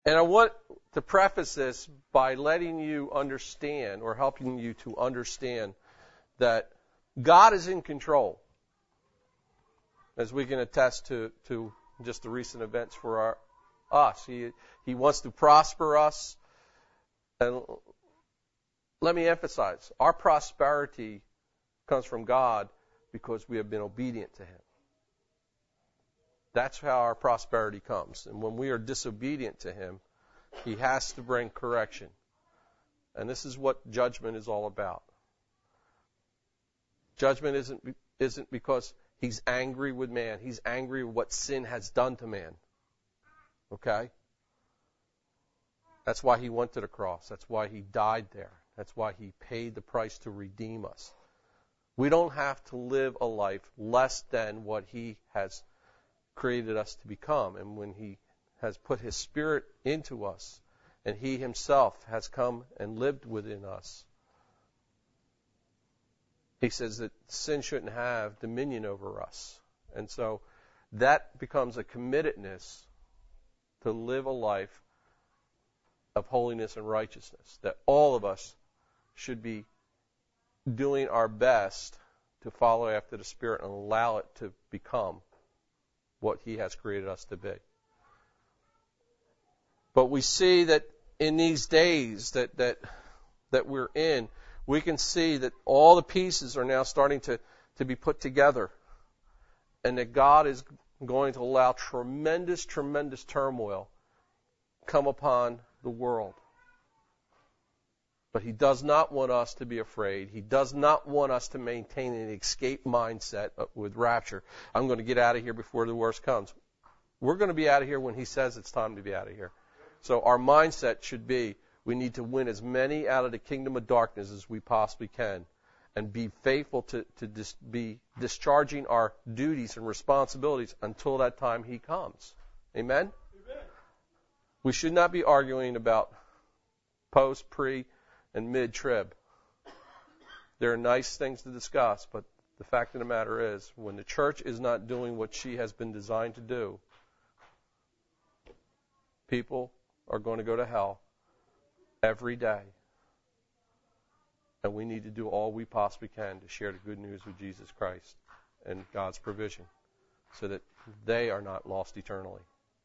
And I want to preface this by letting you understand, or helping you to understand, that God is in control. As we can attest to just the recent events for us. He wants to prosper us. And let me emphasize, our prosperity comes from God because we have been obedient to Him. That's how our prosperity comes. And when we are disobedient to Him, He has to bring correction. And this is what judgment is all about. Judgment isn't because He's angry with man. He's angry with what sin has done to man. Okay? That's why He went to the cross. That's why He died there. That's why He paid the price to redeem us. We don't have to live a life less than what He has created us to become. And when He has put His Spirit into us, and He Himself has come and lived within us, He says that sin shouldn't have dominion over us. And so that becomes a committedness to live a life of holiness and righteousness, that all of us should be doing our best to follow after the Spirit and allow it to become what He has created us to be. But we see that in these days that we're in, we can see that all the pieces are now starting to be put together, and that God is going to allow tremendous, tremendous turmoil come upon the world. But He does not want us to be afraid. He does not want us to maintain an escape mindset with rapture. I'm going to get out of here before the worst comes. We're going to be out of here when He says it's time to be out of here. So our mindset should be, we need to win as many out of the kingdom of darkness as we possibly can, and be faithful to be discharging our duties and responsibilities until that time He comes. Amen? Amen. We should not be arguing about post, pre, and mid-trib. There are nice things to discuss, but the fact of the matter is, when the church is not doing what she has been designed to do, people are going to go to hell every day. And we need to do all we possibly can to share the good news with Jesus Christ and God's provision, so that they are not lost eternally.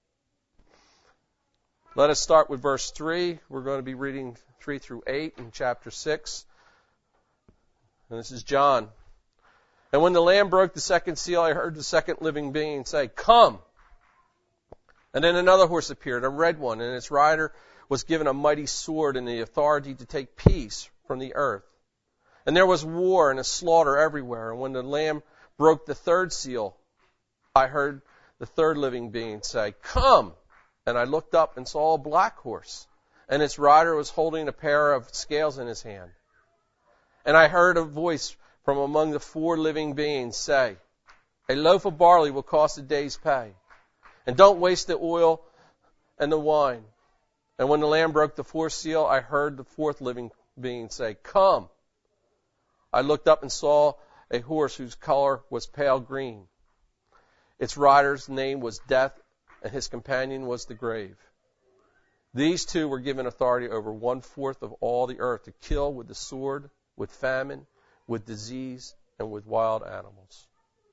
Let us start with verse 3. We're going to be reading 3 through 8 in chapter 6. And this is John. And when the Lamb broke the second seal, I heard the second living being say, "Come!" And then another horse appeared, a red one, and its rider was given a mighty sword and the authority to take peace from the earth. And there was war and a slaughter everywhere. And when the Lamb broke the third seal, I heard the third living being say, "Come!" And I looked up and saw a black horse, and its rider was holding a pair of scales in his hand. And I heard a voice from among the four living beings say, "A loaf of barley will cost a day's pay. And don't waste the oil and the wine." And when the Lamb broke the fourth seal, I heard the fourth living being say, "Come." I looked up and saw a horse whose color was pale green. Its rider's name was Death, and his companion was the grave. These two were given authority over 1/4 of all the earth, to kill with the sword, with famine, with disease, and with wild animals.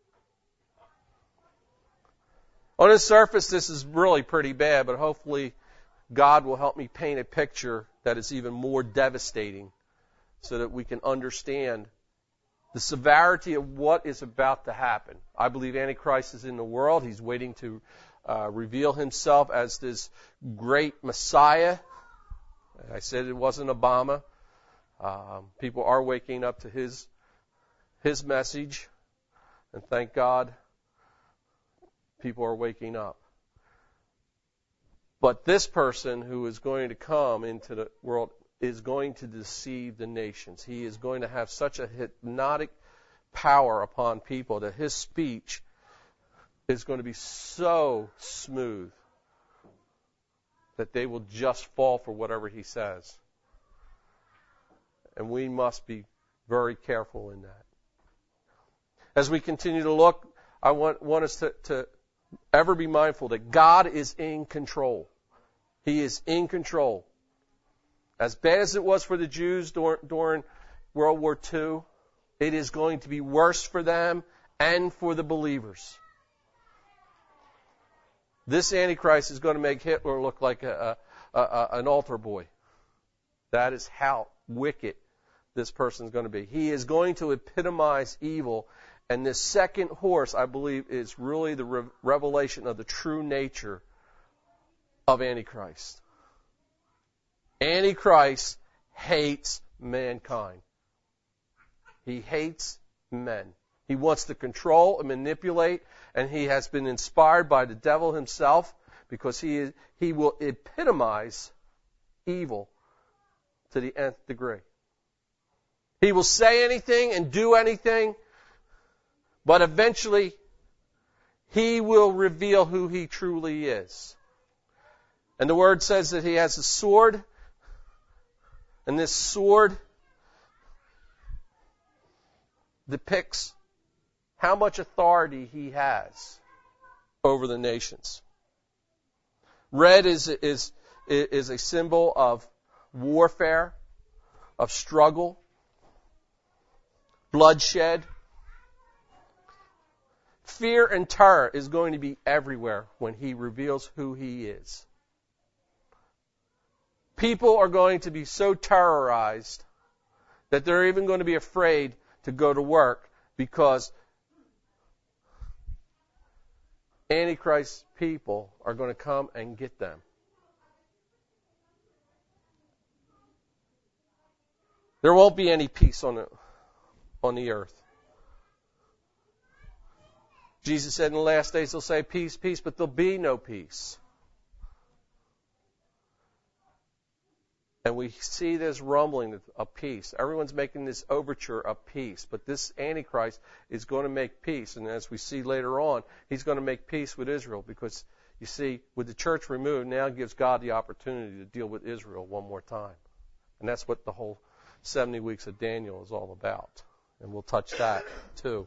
On the surface, this is really pretty bad, but hopefully God will help me paint a picture that is even more devastating, so that we can understand the severity of what is about to happen. I believe Antichrist is in the world. He's waiting to reveal himself as this great Messiah. I said it wasn't Obama. People are waking up to his message, and thank God people are waking up. But this person who is going to come into the world is going to deceive the nations. He is going to have such a hypnotic power upon people that his speech is going to be so smooth that they will just fall for whatever he says. And we must be very careful in that. As we continue to look, I want us to ever be mindful that God is in control. He is in control. As bad as it was for the Jews during World War II, it is going to be worse for them and for the believers. This Antichrist is going to make Hitler look like an altar boy. That is how wicked this person is going to be. He is going to epitomize evil. And this second horse, I believe, is really the revelation of the true nature of Antichrist. Antichrist hates mankind. He hates men. He wants to control and manipulate, and he has been inspired by the devil himself because he will epitomize evil to the nth degree. He will say anything and do anything, but eventually he will reveal who he truly is. And the Word says that he has a sword, and this sword depicts how much authority he has over the nations. Red is a symbol of warfare, of struggle, bloodshed. Fear and terror is going to be everywhere when he reveals who he is. People are going to be so terrorized that they're even going to be afraid to go to work because Antichrist people are going to come and get them. There won't be any peace on the earth. Jesus said in the last days they'll say peace, peace, but there'll be no peace. And we see this rumbling of peace. Everyone's making this overture of peace. But this Antichrist is going to make peace. And as we see later on, he's going to make peace with Israel. Because, you see, with the church removed, now gives God the opportunity to deal with Israel one more time. And that's what the whole 70 weeks of Daniel is all about. And we'll touch that too.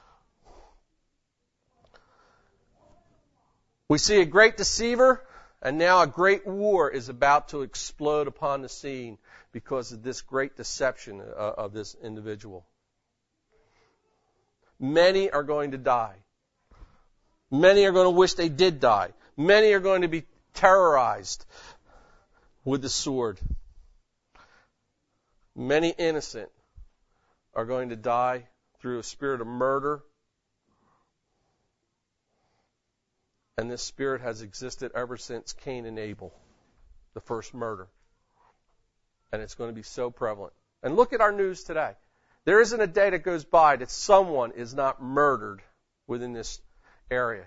We see a great deceiver. And now a great war is about to explode upon the scene because of this great deception of this individual. Many are going to die. Many are going to wish they did die. Many are going to be terrorized with the sword. Many innocent are going to die through a spirit of murder. And this spirit has existed ever since Cain and Abel, the first murder. And it's going to be so prevalent. And look at our news today. There isn't a day that goes by that someone is not murdered within this area.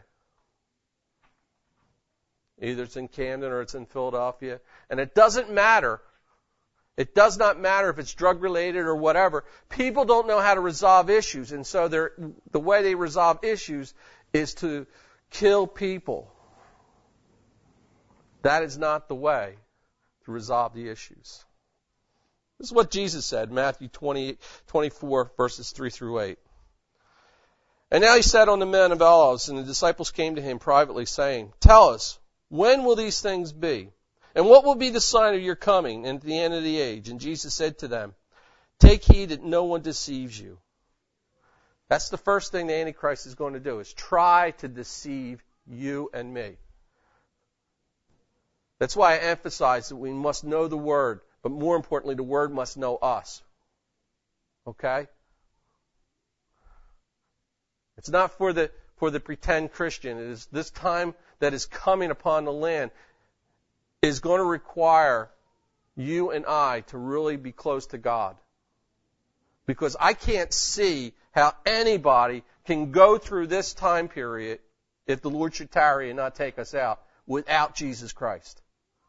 Either it's in Camden or it's in Philadelphia. And it doesn't matter. It does not matter if it's drug related or whatever. People don't know how to resolve issues. And so the way they resolve issues is to kill people. That is not the way to resolve the issues. This is what Jesus said, Matthew 24, verses 3 through 8. And now he sat on the Mount of Olives, and the disciples came to him privately, saying, "Tell us, when will these things be? And what will be the sign of your coming and the end of the age?" And Jesus said to them, "Take heed that no one deceives you." That's the first thing the Antichrist is going to do, is try to deceive you and me. That's why I emphasize that we must know the Word, but more importantly, the Word must know us. Okay? It's not for the pretend Christian. It is this time that is coming upon the land is going to require you and I to really be close to God. Because I can't see how anybody can go through this time period, if the Lord should tarry and not take us out, without Jesus Christ.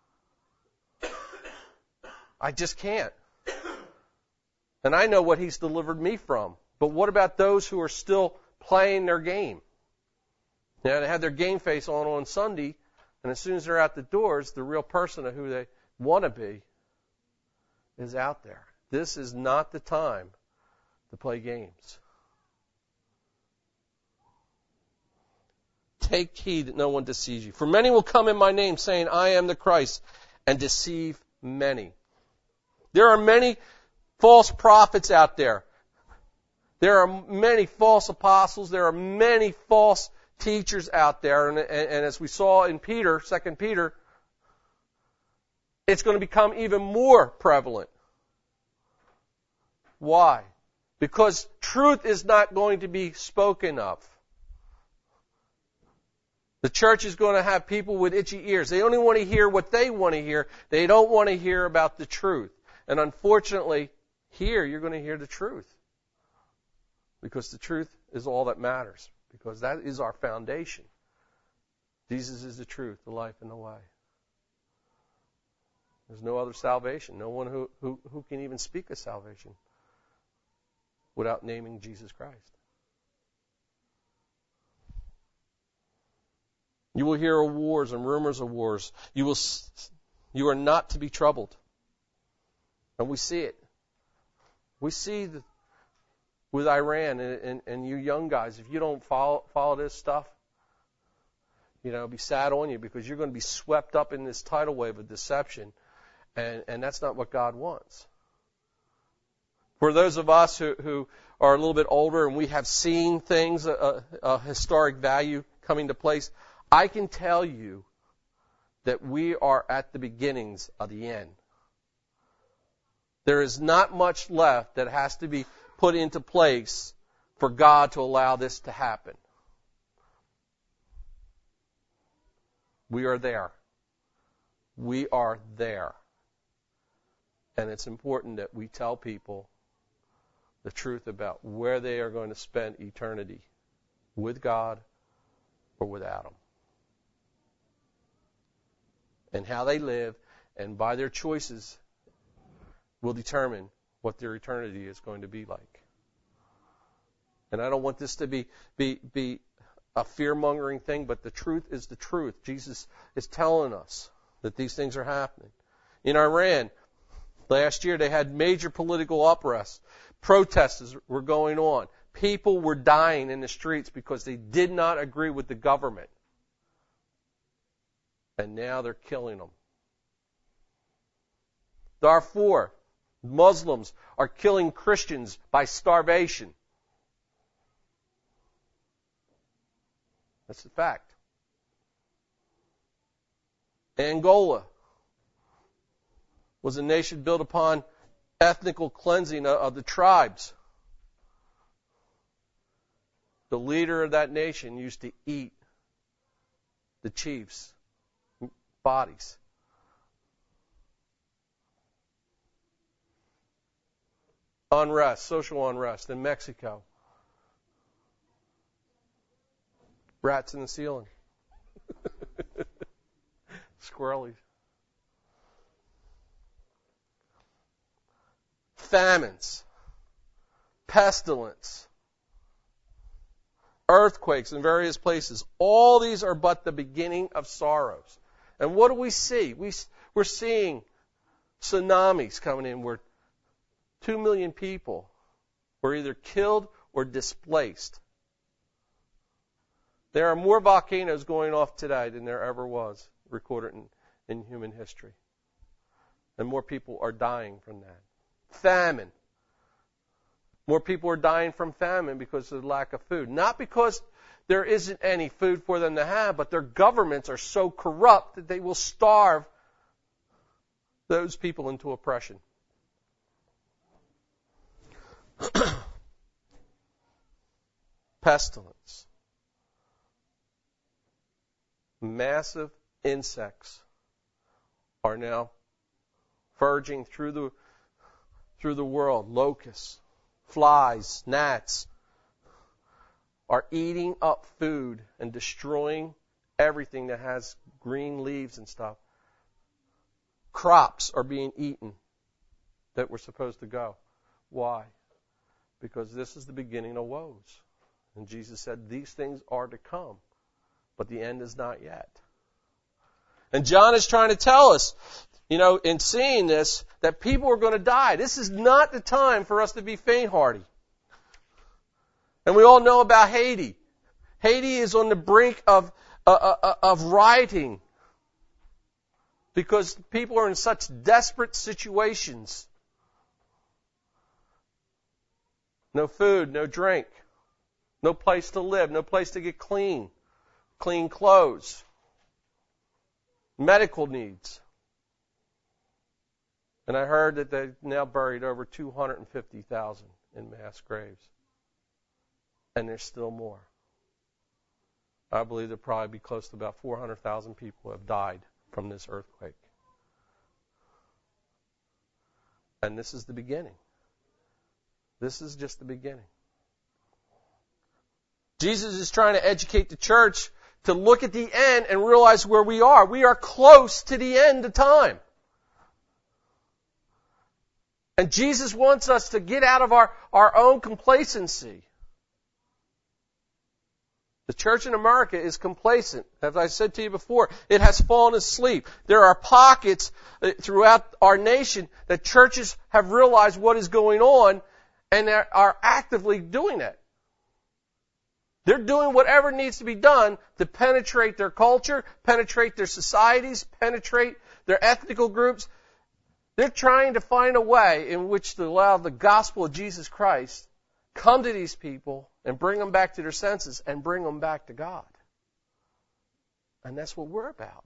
I just can't. And I know what He's delivered me from. But what about those who are still playing their game? You know, they have their game face on Sunday, and as soon as they're out the doors, the real person of who they want to be is out there. This is not the time to play games. take heed that no one deceives you. For many will come in my name, saying, I am the Christ, and deceive many. There are many false prophets out there. There are many false apostles. There are many false teachers out there. And as we saw in Peter, 2 Peter, it's going to become even more prevalent. Why? Because truth is not going to be spoken of. The church is going to have people with itchy ears. They only want to hear what they want to hear. They don't want to hear about the truth. And unfortunately, here you're going to hear the truth. Because the truth is all that matters. Because that is our foundation. Jesus is the truth, the life, and the way. There's no other salvation. No one who can even speak of salvation without naming Jesus Christ. You will hear of wars and rumors of wars. You are not to be troubled. And we see it. We see with Iran and you young guys, if you don't follow this stuff, it'll be sad on you because you're going to be swept up in this tidal wave of deception. And that's not what God wants. For those of us who are a little bit older and we have seen things, a historic value coming to place, I can tell you that we are at the beginnings of the end. There is not much left that has to be put into place for God to allow this to happen. We are there. We are there. And it's important that we tell people the truth about where they are going to spend eternity, with God or without Him. And how they live, and by their choices, will determine what their eternity is going to be like. And I don't want this to be a fear-mongering thing, but the truth is the truth. Jesus is telling us that these things are happening. In Iran, last year they had major political unrest. Protests were going on. People were dying in the streets because they did not agree with the government. And now they're killing them. Darfur, Muslims are killing Christians by starvation. That's a fact. Angola was a nation built upon ethnical cleansing of the tribes. The leader of that nation used to eat the chiefs' bodies. Unrest, social unrest in Mexico. Rats in the ceiling. Squirrelies. Famines. Pestilence. Earthquakes in various places. All these are but the beginning of sorrows. And what do we see? We're seeing tsunamis coming in where 2 million people were either killed or displaced. There are more volcanoes going off today than there ever was recorded in human history. And more people are dying from that. Famine. More people are dying from famine because of the lack of food. Not because there isn't any food for them to have, but their governments are so corrupt that they will starve those people into oppression. Pestilence. Massive insects are now verging through the world. Locusts, flies, gnats are eating up food and destroying everything that has green leaves and stuff. Crops are being eaten that were supposed to go. Why? Because this is the beginning of woes. And Jesus said these things are to come, but the end is not yet. And John is trying to tell us, in seeing this, that people are going to die. This is not the time for us to be faint-hearted. And we all know about Haiti. Haiti is on the brink of rioting because people are in such desperate situations. No food, no drink, no place to live, no place to get clean clothes, medical needs. And I heard that they've now buried over 250,000 in mass graves. And there's still more. I believe there'll probably be close to about 400,000 people who have died from this earthquake. And this is the beginning. This is just the beginning. Jesus is trying to educate the church to look at the end and realize where we are. We are close to the end of time. And Jesus wants us to get out of our own complacency. The church in America is complacent. As I said to you before, it has fallen asleep. There are pockets throughout our nation that churches have realized what is going on and are actively doing that. They're doing whatever needs to be done to penetrate their culture, penetrate their societies, penetrate their ethnical groups. They're trying to find a way in which to allow the gospel of Jesus Christ come to these people and bring them back to their senses and bring them back to God. And that's what we're about.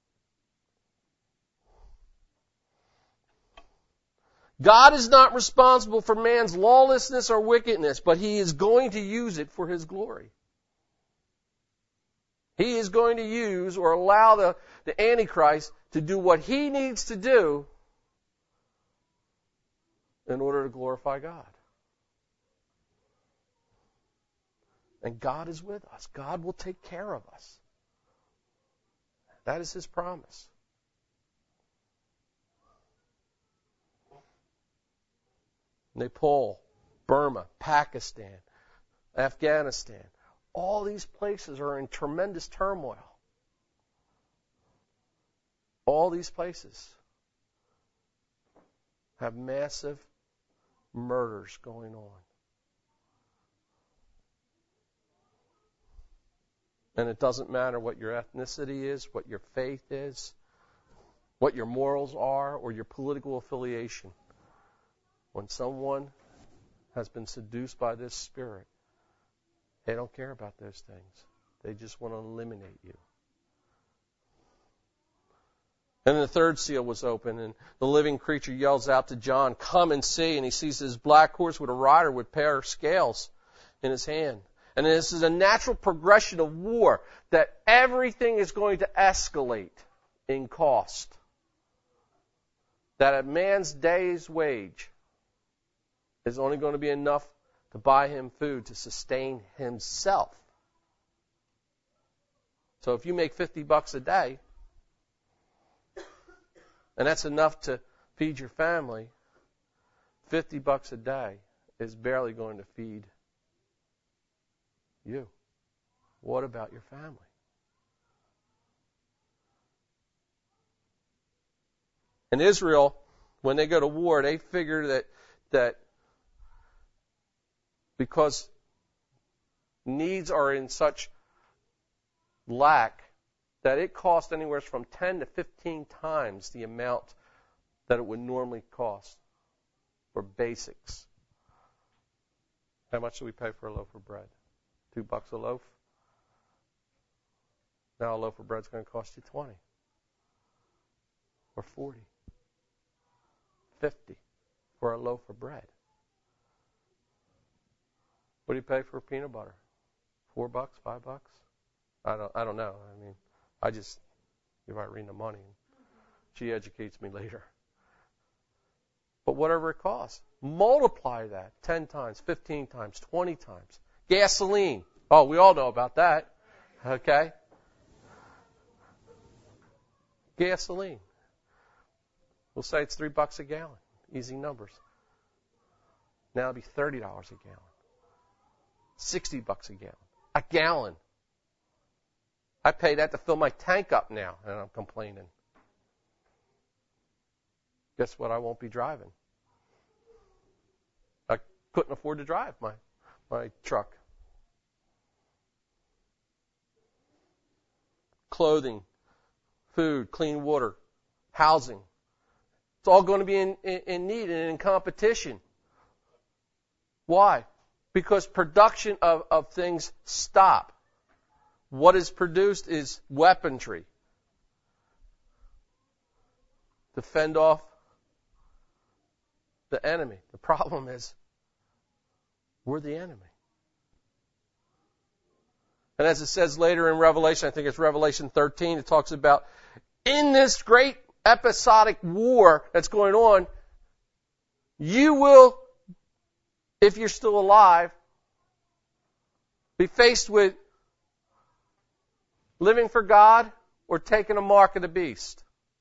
God is not responsible for man's lawlessness or wickedness, but He is going to use it for His glory. He is going to use or allow the Antichrist to do what he needs to do in order to glorify God. And God is with us. God will take care of us. That is His promise. Nepal, Burma, Pakistan, Afghanistan, all these places are in tremendous turmoil. All these places have massive murders going on. And it doesn't matter what your ethnicity is, what your faith is, what your morals are, or your political affiliation. When someone has been seduced by this spirit, they don't care about those things. They just want to eliminate you. And the third seal was open, and the living creature yells out to John, "Come and see." And he sees this black horse with a rider with pair of scales in his hand. And this is a natural progression of war, that everything is going to escalate in cost. That a man's day's wage is only going to be enough to buy him food to sustain himself. So if you make $50 a day, and that's enough to feed your family, $50 a day is barely going to feed you. What about your family? In Israel, when they go to war, they figure that because needs are in such lack that it costs anywhere from 10 to 15 times the amount that it would normally cost for basics. How much do we pay for a loaf of bread? $2 a loaf? Now a loaf of bread's going to cost you 20 or 40, 50 for a loaf of bread. What do you pay for peanut butter? $4, $5? I don't know. I mean, you might read the money. She educates me later. But whatever it costs, multiply that 10 times, 15 times, 20 times. Gasoline. Oh, we all know about that. Okay? Gasoline. We'll say it's $3 a gallon. Easy numbers. Now it'll be $30 a gallon. $60 a gallon. A gallon. I pay that to fill my tank up now, and I'm complaining. Guess what? I won't be driving. I couldn't afford to drive my truck. clothing, food, clean water, housing. It's all going to be in need and in competition. Why? Because production of things stop. What is produced is weaponry to fend off the enemy. The problem is we're the enemy. And as it says later in Revelation, I think it's Revelation 13, it talks about in this great episodic war that's going on, you will, if you're still alive, be faced with living for God or taking a mark of the beast.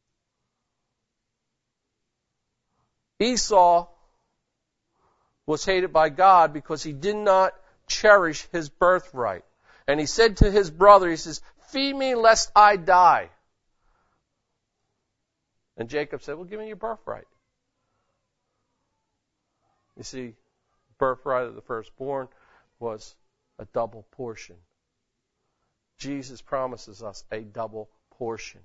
Esau was hated by God because he did not cherish his birthright. And he said to his brother, he says, feed me lest I die. And Jacob said, well, give me your birthright. You see, birthright of the firstborn was a double portion. Jesus promises us a double portion.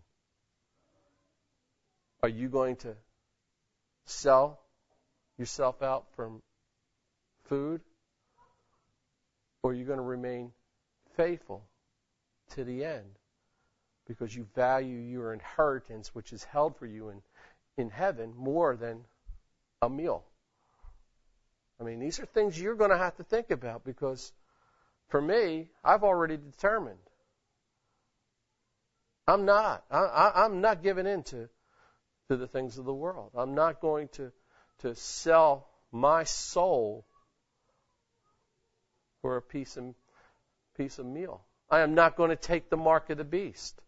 Are you going to sell yourself out from food? Or are you going to remain faithful to the end because you value your inheritance, which is held for you in heaven, more than a meal? I mean, these are things you're going to have to think about because for me, I've already determined. I'm not giving in to the things of the world. I'm not going to sell my soul for a piece of meal. I am not going to take the mark of the beast.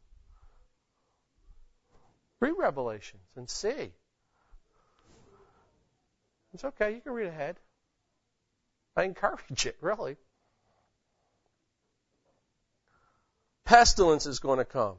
Read Revelations and see. It's okay. You can read ahead. I encourage it, really. Pestilence is going to come.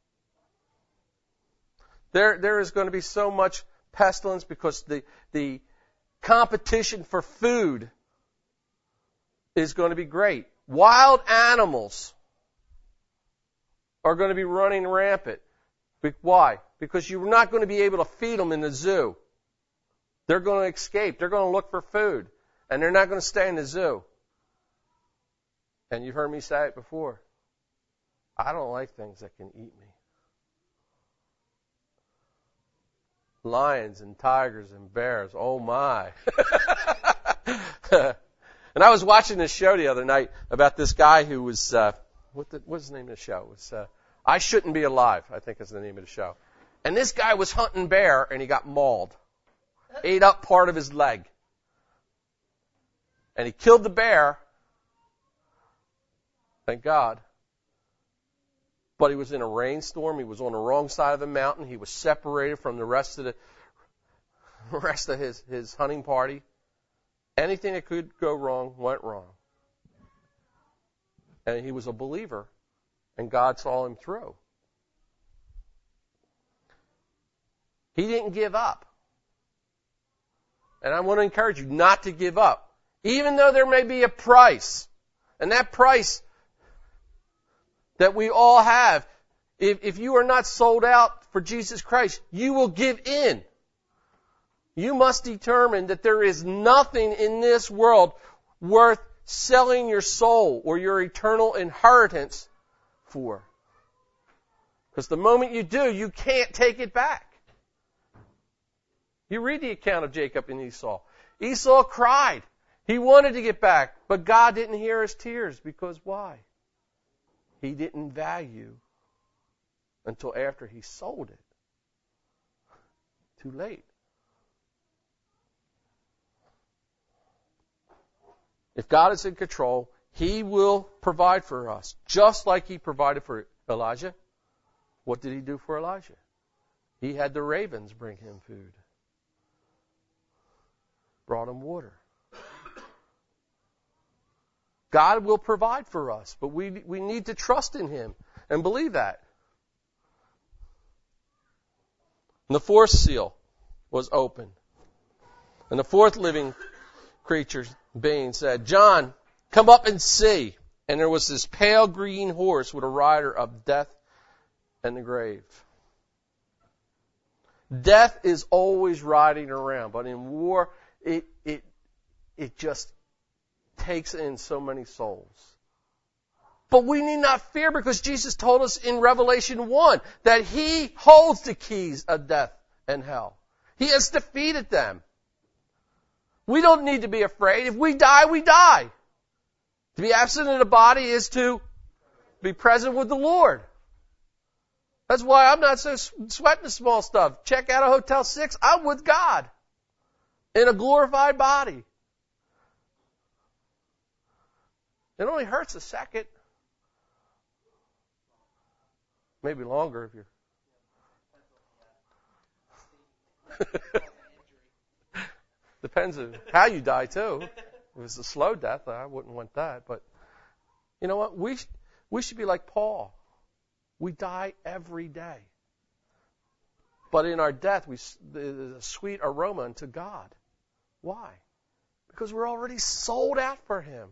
There is going to be so much pestilence because the competition for food is going to be great. Wild animals are going to be running rampant. Why? Because you're not going to be able to feed them in the zoo. They're going to escape. They're going to look for food. And they're not going to stay in the zoo. And you've heard me say it before. I don't like things that can eat me. Lions and tigers and bears. Oh my. And I was watching this show the other night about this guy who was, what's the name of the show? It was, I Shouldn't Be Alive, I think is the name of the show. And this guy was hunting bear and he got mauled. Ate up part of his leg. And he killed the bear. Thank God. But he was in a rainstorm. He was on the wrong side of the mountain. He was separated from the rest of his hunting party. Anything that could go wrong went wrong. And he was a believer. And God saw him through. He didn't give up. And I want to encourage you not to give up. Even though there may be a price. And that price that we all have, if you are not sold out for Jesus Christ, you will give in. You must determine that there is nothing in this world worth selling your soul or your eternal inheritance for. Because the moment you do, you can't take it back. You read the account of Jacob and Esau. Esau cried. He wanted to get back, but God didn't hear his tears. Because why? He didn't value until after he sold it. Too late. If God is in control, He will provide for us, just like He provided for Elijah. What did He do for Elijah? He had the ravens bring him food. Brought him water. God will provide for us, but we need to trust in Him and believe that. And the fourth seal was opened. And the fourth living creature being said, John, come up and see. And there was this pale green horse with a rider of death, and the grave. Death is always riding around, but in war, it just takes in so many souls. But we need not fear because Jesus told us in Revelation 1 that He holds the keys of death and hell. He has defeated them. We don't need to be afraid. If we die, we die. To be absent in the body is to be present with the Lord. That's why I'm not so sweating the small stuff. Check out a Hotel 6. I'm with God in a glorified body. It only hurts a second. Maybe longer if you're... Depends on how you die, too. If it's a slow death, I wouldn't want that. But you know what? We should be like Paul. We die every day. But in our death, there's a sweet aroma unto God. Why? Because we're already sold out for Him.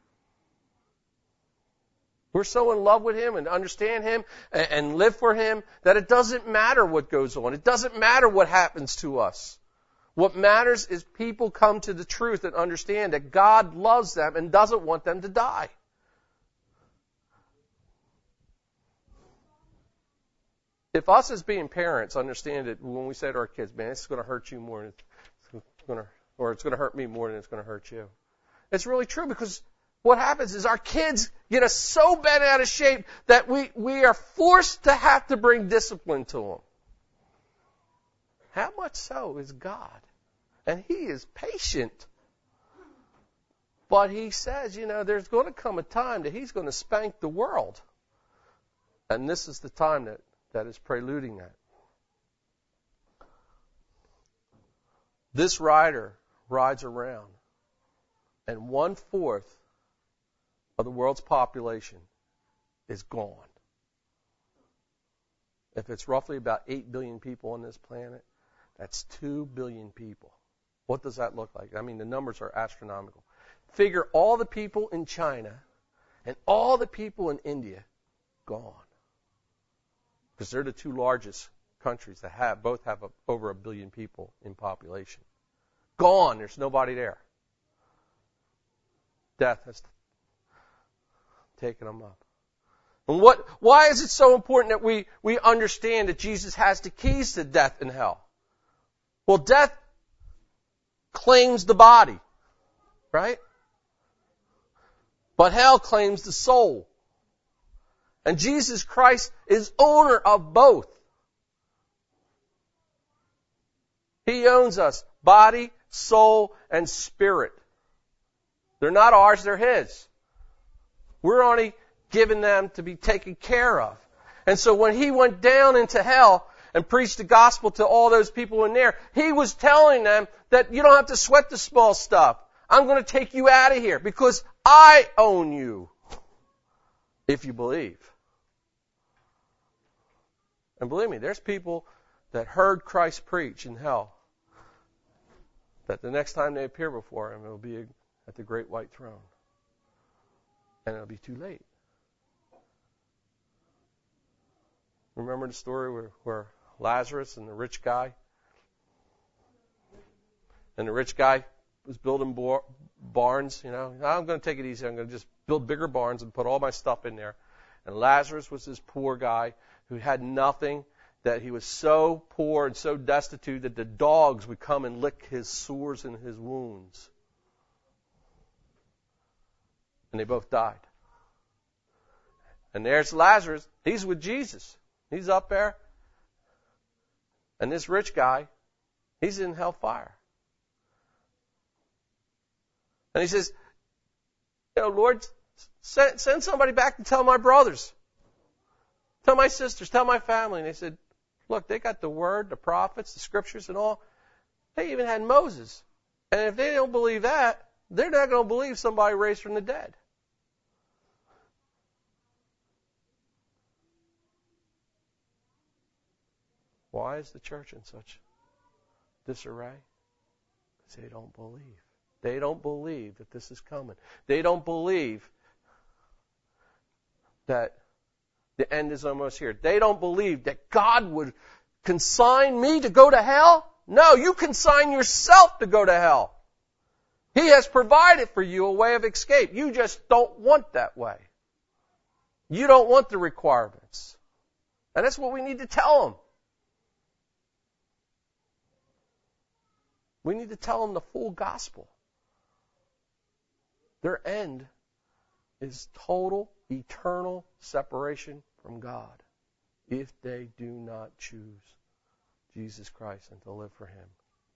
We're so in love with Him and understand Him and live for Him that it doesn't matter what goes on. It doesn't matter what happens to us. What matters is people come to the truth and understand that God loves them and doesn't want them to die. If us as being parents understand it when we say to our kids, man, this is going to hurt you more than it's going to hurt me more than it's going to hurt you. It's really true because what happens is our kids get us so bent out of shape that we are forced to have to bring discipline to them. How much so is God? And He is patient. But He says, there's going to come a time that He's going to spank the world. And this is the time that is preluding that. This rider rides around, and 1/4 of the world's population is gone. If it's roughly about 8 billion people on this planet, that's 2 billion people. What does that look like? I mean, the numbers are astronomical. Figure all the people in China and all the people in India gone. Because they're the two largest countries that both have over 1 billion people in population. Gone. There's nobody there. Death has taken them up. And why is it so important that we understand that Jesus has the keys to death and hell? Well, death claims the body, right? But hell claims the soul. And Jesus Christ is owner of both. He owns us, body, soul, and spirit. They're not ours, they're His. We're only given them to be taken care of. And so when He went down into hell and preached the gospel to all those people in there, He was telling them that you don't have to sweat the small stuff. I'm going to take you out of here because I own you. If you believe. And believe me, there's people that heard Christ preach in hell that the next time they appear before Him, it'll be at the great white throne. And it'll be too late. Remember the story where Lazarus and the rich guy? And the rich guy was building barns, I'm going to take it easy. I'm going to just build bigger barns and put all my stuff in there. And Lazarus was this poor guy who had nothing, that he was so poor and so destitute that the dogs would come and lick his sores and his wounds. And they both died. And there's Lazarus. He's with Jesus. He's up there. And this rich guy, he's in hellfire. And he says, Lord, send somebody back to tell my brothers. Tell my sisters, tell my family. And they said, look, they got the word, the prophets, the scriptures and all. They even had Moses. And if they don't believe that, they're not going to believe somebody raised from the dead. Why is the church in such disarray? Because they don't believe. They don't believe that this is coming. They don't believe that The end is almost here. They don't believe that God would consign me to go to hell. No, you consign yourself to go to hell. He has provided for you a way of escape. You just don't want that way. You don't want the requirements. And that's what we need to tell them. We need to tell them the full gospel. Their end is total, eternal separation from God if they do not choose Jesus Christ and to live for Him.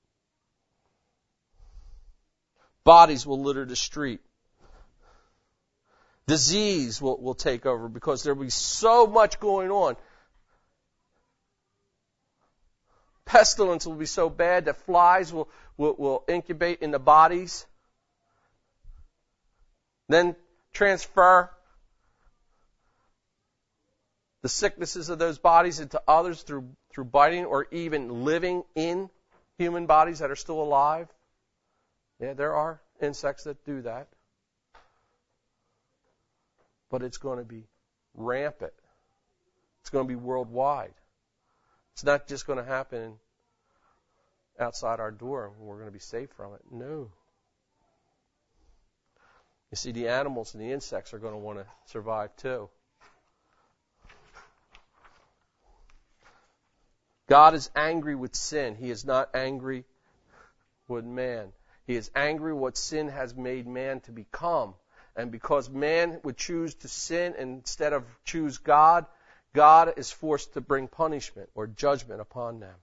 Bodies will litter the street. Disease will take over because there will be so much going on. Pestilence will be so bad that flies will incubate in the bodies. Then transfer the sicknesses of those bodies into others through biting or even living in human bodies that are still alive. Yeah, there are insects that do that. But it's going to be rampant. It's going to be worldwide. It's not just going to happen outside our door and we're going to be safe from it. No. You see, the animals and the insects are going to want to survive too. God is angry with sin. He is not angry with man. He is angry with what sin has made man to become. And because man would choose to sin instead of choose God, God is forced to bring punishment or judgment upon them.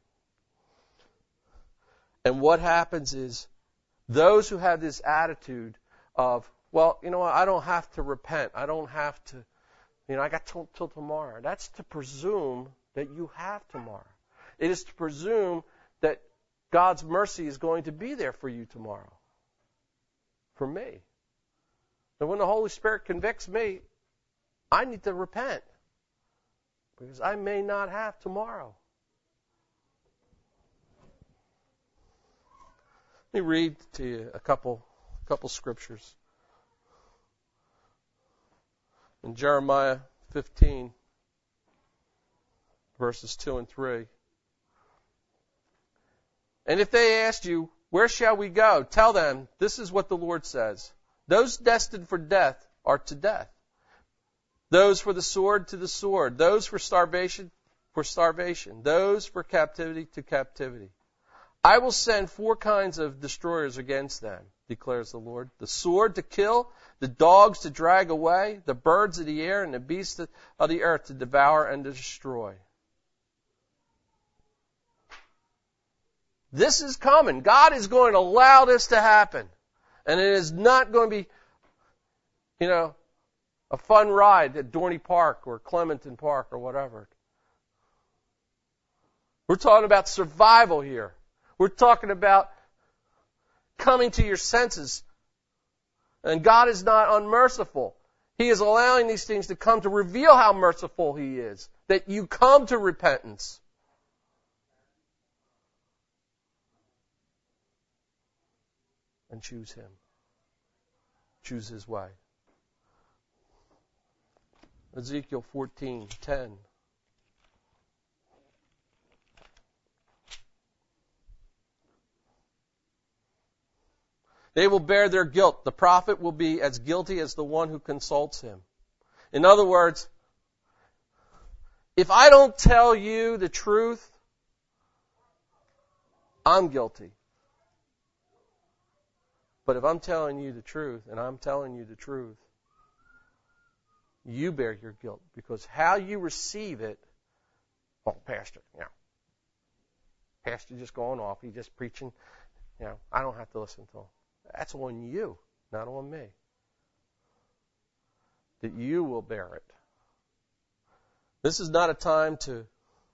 And what happens is those who have this attitude of, well, you know what, I don't have to repent. I don't have to, I got till tomorrow. That's to presume that you have tomorrow. It is to presume that God's mercy is going to be there for you tomorrow. For me. And when the Holy Spirit convicts me, I need to repent. Because I may not have tomorrow. Let me read to you a couple scriptures. In Jeremiah 15, verses 2 and 3. And if they ask you, where shall we go? Tell them, this is what the Lord says. Those destined for death are to death. Those for the sword to the sword. Those for starvation. Those for captivity to captivity. I will send 4 kinds of destroyers against them, declares the Lord. The sword to kill, the dogs to drag away, the birds of the air, and the beasts of the earth to devour and to destroy. This is coming. God is going to allow this to happen. And it is not going to be, a fun ride at Dorney Park or Clementon Park or whatever. We're talking about survival here. We're talking about coming to your senses. And God is not unmerciful. He is allowing these things to come to reveal how merciful He is. That you come to repentance. And choose Him. Choose His way. Ezekiel 14:10. They will bear their guilt. The prophet will be as guilty as the one who consults him. In other words, if I don't tell you the truth, I'm guilty. But if I'm telling you the truth, and I'm telling you the truth, you bear your guilt. Because how you receive it, Pastor, Pastor just going off, he's just preaching, I don't have to listen to him. That's on you, not on me. That you will bear it. This is not a time to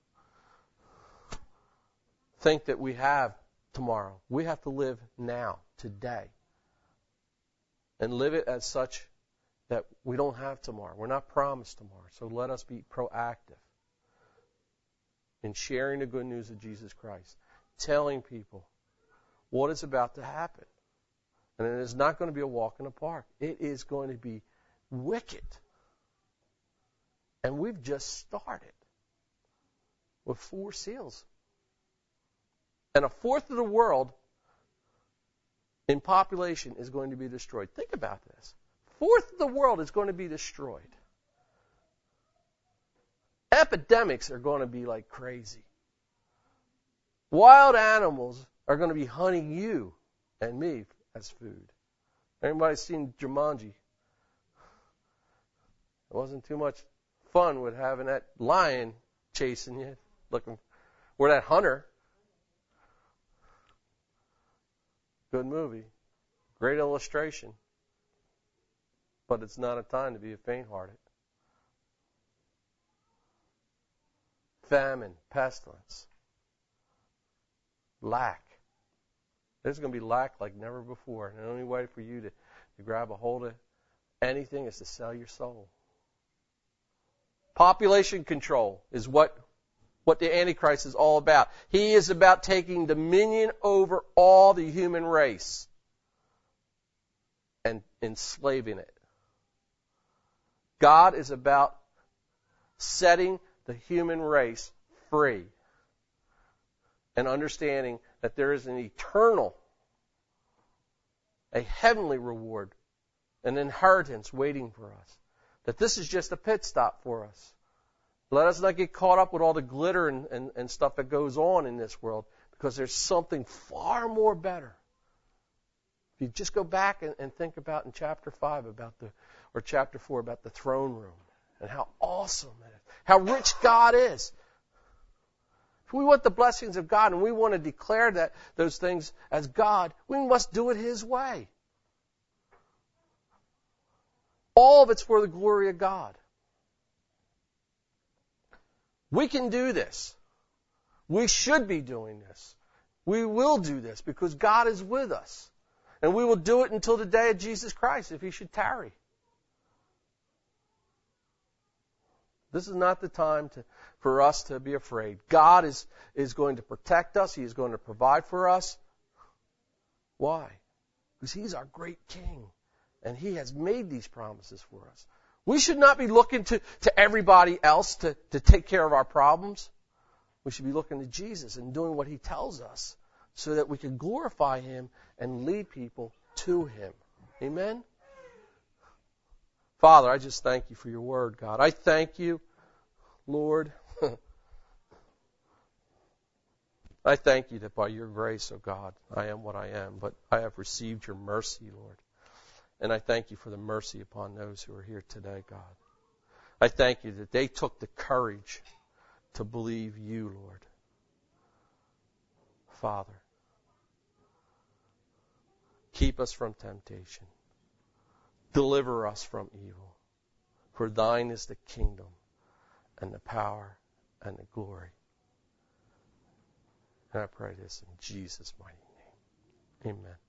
think that we have tomorrow. We have to live now, today. And live it as such that we don't have tomorrow. We're not promised tomorrow. So let us be proactive in sharing the good news of Jesus Christ. Telling people what is about to happen. And it is not going to be a walk in the park. It is going to be wicked And we've just started with 4 seals. And a fourth of the world in population is going to be destroyed. Think about this. A fourth of the world is going to be destroyed. Epidemics are going to be like crazy. Wild animals are going to be hunting you and me as food. Anybody seen Jumanji? It wasn't too much fun with having that lion chasing you, or that hunter. Good movie. Great illustration. But it's not a time to be a faint-hearted. Famine, pestilence, lack. There's going to be lack like never before. And the only way for you to grab a hold of anything is to sell your soul. Population control is what the Antichrist is all about. He is about taking dominion over all the human race and enslaving it. God is about setting the human race free and understanding that there is an eternal, a heavenly reward, an inheritance waiting for us. That this is just a pit stop for us. Let us not get caught up with all the glitter and stuff that goes on in this world, because there's something far more better. If you just go back and think about in chapter 5 or chapter 4 about the throne room and how awesome it is, how rich God is. If we want the blessings of God and we want to declare those things as God, we must do it His way. All of it's for the glory of God. We can do this. We should be doing this. We will do this because God is with us. And we will do it until the day of Jesus Christ if He should tarry. This is not the time for us to be afraid. God is going to protect us. He is going to provide for us. Why? Because He's our great King. And He has made these promises for us. We should not be looking to everybody else to take care of our problems. We should be looking to Jesus and doing what He tells us so that we can glorify Him and lead people to Him. Amen? Father, I just thank You for Your word, God. I thank You, Lord. I thank You that by Your grace, oh God, I am what I am, but I have received Your mercy, Lord. And I thank You for the mercy upon those who are here today, God. I thank You that they took the courage to believe You, Lord. Father, keep us from temptation. Deliver us from evil. For Thine is the kingdom and the power and the glory. And I pray this in Jesus' mighty name. Amen.